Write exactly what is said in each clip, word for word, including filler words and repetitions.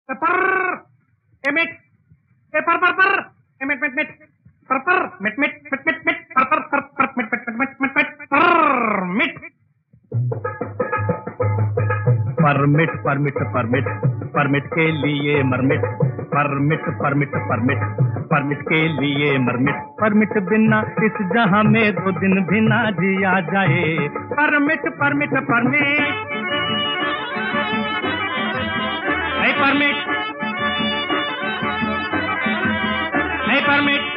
Per, emit, per per per, emit mit mit, per per, mit mit mit mit mit, per per per per, mit mit mit mit mit, permit. Permit permit permit permit के लिए मरमिट permit permit permit permit के लिए मरमिट permit बिना इस जहां में दो दिन भी ना जिया जाए परमिट परमिट परमिट नहीं परमिट नहीं परमिट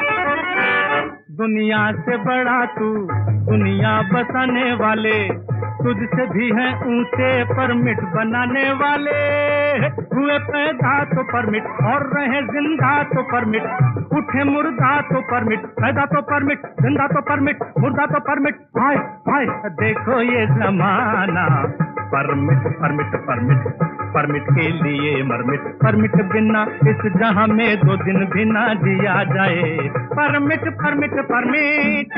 दुनिया से बड़ा तू दुनिया बसाने वाले तुझसे भी हैं ऊंचे परमिट बनाने वाले हुए पैदा तो परमिट और रहे जिंदा तो परमिट उठे मुर्दा तो परमिट पैदा तो परमिट जिंदा तो परमिट मुर्दा तो परमिट भाई भाई देखो ये जमाना परमिट परमिट परमिट परमिट के लिए मरमिट परमिट बिना इस जहां में दो दिन भी ना जिया जाए परमिट परमिट परमिट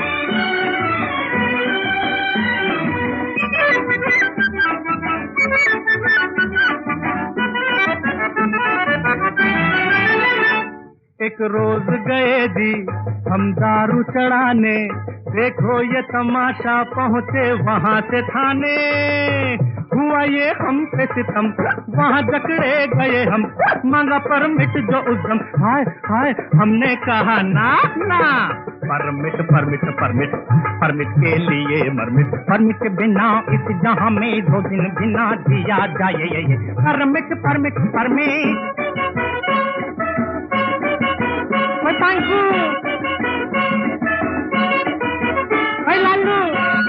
एक रोज गए जी हम दारू चढ़ाने देखो ये तमाशा पहुँचे वहाँ से थाने हुआ ये हम पे सितम वहाँ जकड़े गए हम मांगा परमिट जो उद्यम हाय हाय हमने कहा ना ना परमिट परमिट परमिट परमिट के लिए मरमिट परमिट के बिना इस जहां में दो दिन बिना दिया जाए permit permit permit thank you भाई लालू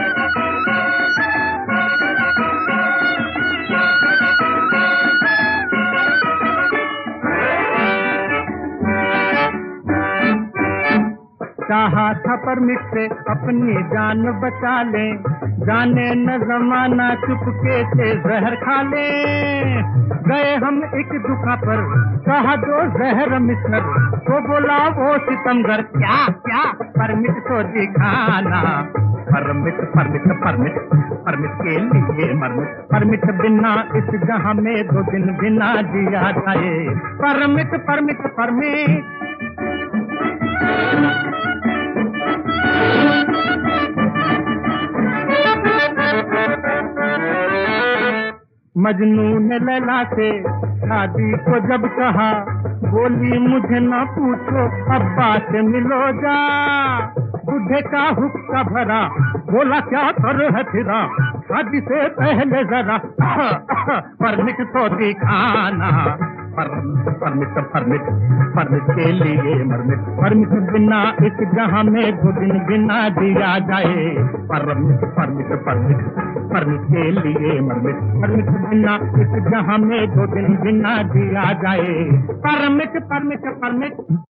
चाहा था परमिट से अपनी जान बचा ले जाने न जमाना चुपके से जहर खा ले गए हम एक दुका पर कहा दो जहर मिस्टर तो बोला वो सितमगर क्या क्या परमिट तो दिखाना परमिट परमिट परमिट परमिट के लिए मरमिट परमिट बिना इस जहां में दो दिन बिना जिया जाए परमिट परमिट परमिट मजनू ने लैला से शादी को जब कहा बोली मुझे ना पूछो अब्बा से मिलो जा बुढ़े का हुक्का भरा बोला क्या कर है फिरा शादी से पहले जरा परमिट तो दिखाना परमिट परमिट परमिट परमिट के लिए मरमिट परमिट बिना इस जहां में दो दिन बिना दिया जाए परमिट परमिट परमिट परमिट के लिए मरमिट परमिट बिना इस जहां में दो दिन बिना दिया जाए परमिट परमिट परमिट